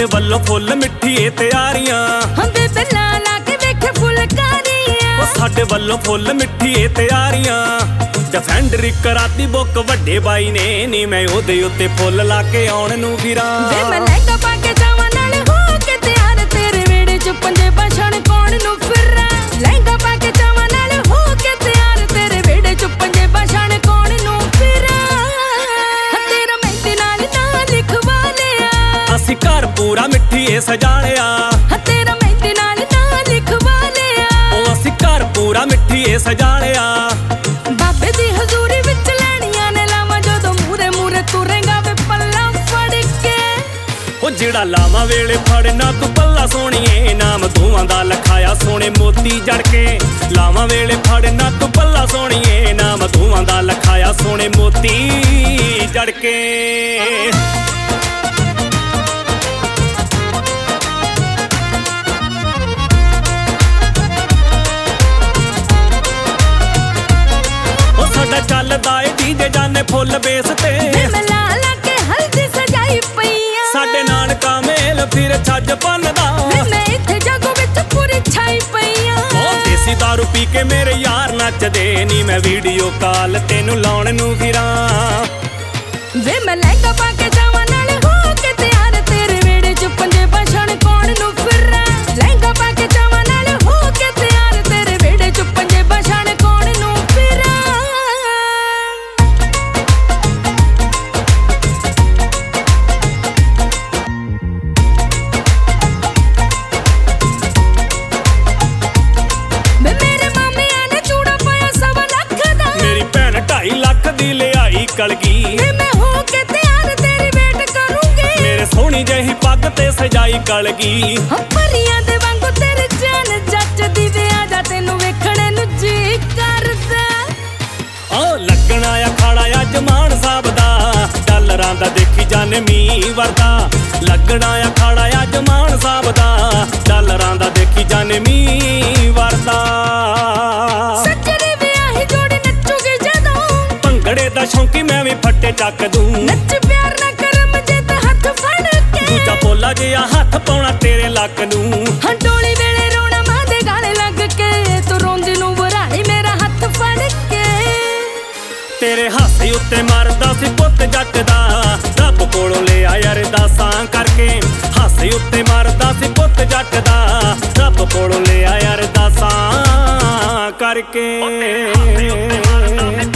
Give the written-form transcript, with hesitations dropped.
ਵੱਲੋਂ ਫੁੱਲ ਮਿੱਠੀਏ ਤਿਆਰੀਆਂ ਹੁੰਦੇ ਬਿੱਲਾ ਲਾ ਕੇ ਵੇਖ ਫੁਲਕਾਰੀਆਂ ਸਾਡੇ ਵੱਲੋਂ ਫੁੱਲ ਮਿੱਠੀਏ ਤਿਆਰੀਆਂ ਡਿਫੈਂਡਰ ਕਰਾਤੀ ਬੁੱਕ ਵੱਡੇ ਬਾਈ ਨੇ ਨੀ ਮੈਂ ਉਹਦੇ ਉੱਤੇ ਫੁੱਲ ਲਾ ਕੇ ਆਉਣ ਨੂੰ ਫਿਰਾਂ ਵੇ ਮੈਂ ਲਹਿੰਗਾ ਪਾ ਕੇ ਜਾਵਾਂ ਨਾਲ ਹੋ ਕੇ ਤਿਆਰ ਤੇਰੇ ਵਿਹੜੇ ਚ ਪੰਜੇ ਭਾਸ਼ਣ ਕੌਣ ਨੂੰ ਫਿਰਾਂ ਲਹਿੰਗਾ ਪਾ ਕੇ ਜਾਵਾਂ ਨਾਲ ਹੋ ਕੇ ਤਿਆਰ ਤੇਰੇ ਵਿਹੜੇ ਚ ਪੰਜੇ ਭਾਸ਼ਣ ਕੌਣ ਨੂੰ ਫਿਰਾਂ ਤੇਰਾ ਮਹਿੰਦੀ ਨਾਲ ਨਾਂ ਲਿਖਵਾ ਲਿਆ ਅਸੀਂ ਘਰ ਪੂਰਾ ਮਿੱਠੀਏ ਸਜਾ ਲਿਆ ਤੇਰਾ ਮਹਿੰਦੀ ਨਾਲ ਨਾਂ ਲਿਖਵਾ ਲਿਆ ਉਹ ਅਸੀਂ ਘਰ ਪੂਰਾ ਮਿੱਠੀਏ ਸਜਾ ਲਿਆ ਬਾਬੇ ਦੀ ਹਜ਼ੂਰੀ ਵਿੱਚ ਲੈਣੀਆਂ ਨੇ ਲਾਵਾਂ ਜਦੋਂ ਮੂਰੇ ਮੂਰੇ ਤੁਰੇਗਾ ਵੇ ਪੱਲਾ ਫੜ ਕੇ ਉਹ ਜਿਹੜਾ ਲਾਵਾਂ ਵੇਲੇ ਫੜਨਾ ਤੂੰ ਪੱਲਾ ਸੋਹਣੀਏ ਨਾਮ ਦੋਵਾਂ ਦਾ ਲਿਖਾਇਆ ਸੋਹਣੇ ਮੋਤੀ ਜੜ ਕੇ ਲਾਵਾਂ ਵੇਲੇ ਫੜਨਾ ਤੂੰ ਪੱਲਾ ਸੋਹਣੀਏ ਨਾਮ ਦੋਵਾਂ ਦਾ ਲਿਖਾਇਆ ਸੋਹਣੇ ਮੋਤੀ ਜੜ ਕੇ ਸਾਡਾ ਚੱਲਦਾ ਏ ਡੀਜੇ ਜਾਨੇ ਫੁੱਲ ਬੇਸ ਤੇ ਮੈਂ ਲਾ ਲਾ ਕੇ ਹਲਦੀ ਸਜਾਈ ਪਈਆਂ ਸਾਡੇ ਨਾਨਕਾ ਮੇਲ ਫਿਰ ਛੱਜ ਬੰਨਦਾ ਮੈਂ ਇੱਥੇ ਜਾਗੋ ਵਿੱਚ ਪੂਰੀ ਛਾਈ ਪਈਆਂ ਉਹ ਦੇਸੀ ਦਾਰੂ ਪੀ ਕੇ ਮੇਰੇ ਯਾਰ ਨੱਚਦੇ ਨੀ ਮੈਂ ਵੀਡੀਓ ਕਾਲ ਤੈਨੂੰ ਲਾਉਣ ਨੂੰ ਫਿਰਾਂ ਵੇ ਮੈਂ ਲਹਿੰਗਾ ਪਾ ਕੇ ਜਾਵਾਂ ਨਾਲ ਹੋ ਕੇ ਤਿਆਰ ਤੇਰੇ ਵਿਹੜੇ ਚ ਪੰਜੇ ਭਾਸ਼ਣ ਕੌਣ ਨੂੰ ਫਿਰਾਂ ਲਹਿੰਗਾ ਪਾ ਕੇ ਜਾਵਾਂ ਨਾਲ ਹੋ ਕੇ ਤਿਆਰ ਤੇਰੇ ਵਿਹੜੇ ਚ ਪੰਜੇ ਭਾਸ਼ਣ ਕੌਣ ਨੂੰ ਫਿਰਾਂ ਕਲਗੀ ਮੈਂ ਹੋ ਕੇ ਤਿਆਰ ਤੇਰੀ ਵੇਟ ਕਰੂੰਗੀ ਮੇਰੇ ਸੋਹਣੀ ਜਿਹੀ ਪੱਗ ਤੇ ਸਜਾਈ ਕਲਗੀ ਪਰੀਆਂ ਦੇ ਵਾਂਗੂ ਤੇਰੀ ਜਾਨ ਜੱਚਦੀ ਵੇ ਆ ਜਾ ਤੈਨੂੰ ਵੇਖਣ ਨੂੰ ਜੀ ਕਰਦਾ ਓ ਲੱਗਣਾ ਅਖਾੜਾ ਅੱਜ ਮਾਨ ਸਾਹਿਬ ਦਾ ਡਾਲਰਾਂ ਦਾ ਦੇਖੀ ਜਾਨੇ ਮੀਂਹ ਵਰਦਾ ਲੱਗਣਾ ਅਖਾੜਾ ਅੱਜ ਮਾਨ ਸਾਹਿਬ ਦਾ ਡਾਲਰਾਂ ਦਾ ਦੇਖੀ ਜਾਨੇ ਮੀਂਹ ਵਰਦਾ ਸੱਜਰੇ ਵਿਆਹੀ ਜੋੜੀ ਨੱਚੂਗੀ ਜਦੋਂ ਭੰਗੜੇ ਦਾ ਸ਼ੌਂਕੀ ਮੈਂ ਵੀ ਫੱਟੇ ਚੱਕ ਦੂੰ ਨੱਚ ਪਿਆਰ ਨਾ ਕਰਮ ਜੇ ਤਾਂ ਹੱਥ ਫੜ ਕੇ ਦੂਜਾ ਪੋਲਾ ਜਿਹਾ ਹੱਥ ਪਾਉਣਾ ਤੇਰੇ ਲੱਕ ਨੂੰ ਹੰਡੋਲੀ ਵੇਲੇ ਰੋਣਾ ਮਾਂ ਦੇ ਗਾਲੇ ਲੱਗ ਕੇ ਤੂੰ ਰੋਂਦੀ ਨੂੰ ਵਰਾਲੀ ਮੇਰਾ ਹੱਥ ਫੜ ਕੇ ਤੇਰੇ ਹਾਸੇ ਉੱਤੇ ਮਰਦਾ ਸੀ ਪੁੱਤ ਜੱਟ ਦਾ ਰੱਬ ਕੋਲੋਂ ਲਿਆ ਅਰਦਾਸਾਂ ਕਰਕੇ ਹਾਸੇ ਉੱਤੇ ਮਰਦਾ ਸੀ ਪੁੱਤ ਜੱਟ ਦਾ ਰੱਬ ਕੋਲੋਂ ਲਿਆ ਅਰਦਾਸਾਂ ਕਰਕੇ